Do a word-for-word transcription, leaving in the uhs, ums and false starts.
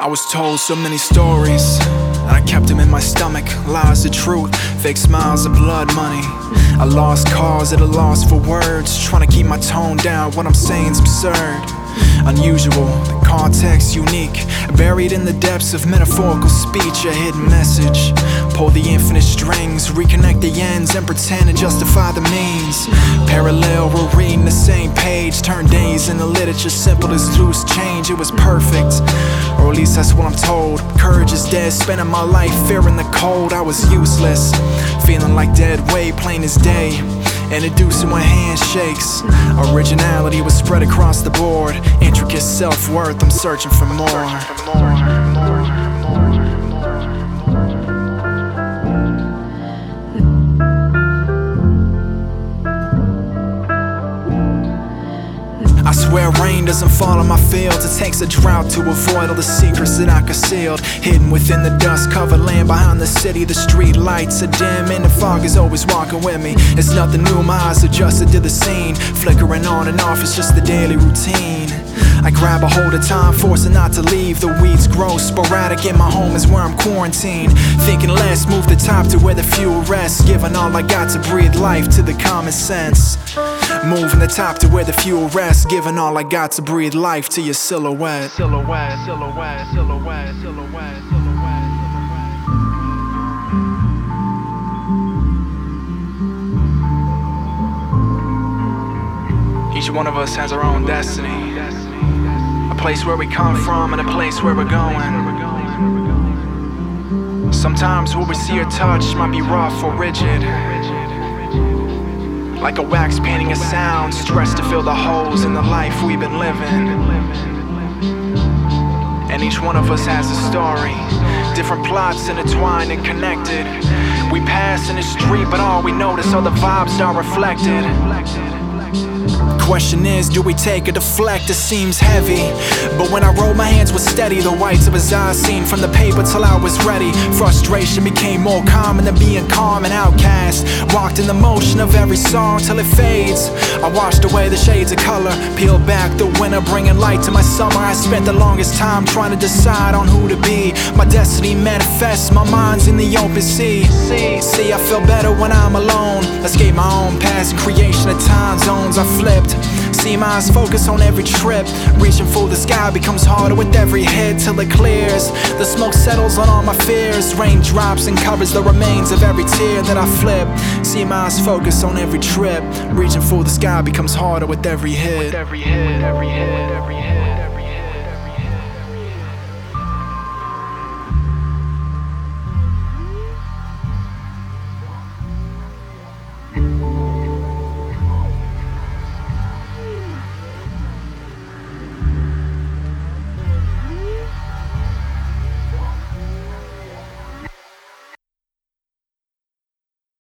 was told so many stories, and I kept them in my stomach. Lies, the truth, fake smiles, and blood money. I lost cause at a loss for words, trying to keep my tone down. What I'm saying's absurd, unusual, the context unique, buried in the depths of metaphorical speech. A hidden message. Pull the infinite strings, reconnect the ends, and pretend to justify the means. Parallel, we're reading the same page. Turn days into literature, simple as loose change. It was perfect, or at least that's what I'm told. Courage is dead, spending my life fearing the cold. I was useless, feeling like dead weight, plain as day. Introducing when handshakes. Originality was spread across the board. Intricate self-worth, I'm searching for more. I swear rain doesn't fall on my fields. It takes a drought to avoid all the secrets that I concealed. Hidden within the dust-covered land behind the city. The street lights are dim and the fog is always walking with me. It's nothing new, my eyes adjusted to the scene. Flickering on and off, it's just the daily routine. I grab a hold of time, forcing not to leave. The weeds grow sporadic and my home is where I'm quarantined. Thinking less, move the top to where the fuel rests. Giving all I got to breathe life to the common sense. Moving the top to where the fuel rests. Giving all I got to breathe life to your silhouette. Silhouette, silhouette, silhouette, silhouette, silhouette. Each one of us has our own destiny. A place where we come from and a place where we're going. Sometimes what we see or touch might be rough or rigid, like a wax painting a sound, stretched to fill the holes in the life we've been living. And each one of us has a story, different plots intertwined and connected. We pass in the street, but all we notice are the vibes that are reflected. Question is, do we take or deflect? It seems heavy, but when I roll my hands was steady. The whites of his eyes seen from the paper till I was ready. Frustration became more common than being calm and outcast. Walked in the motion of every song till it fades. I washed away the shades of color, peeled back the winter, bringing light to my summer. I spent the longest time trying to decide on who to be. My destiny manifests, my mind's in the open sea. See, I feel better when I'm alone. Escape my own past, creation of time zones I flipped. See my eyes focus on every trip. Reaching for the sky becomes harder with every hit till it clears. The smoke settles on all my fears. Rain drops and covers the remains of every tear that I flip. See my eyes focus on every trip. Reaching for the sky becomes harder with every hit. With every hit, every hit, every hit.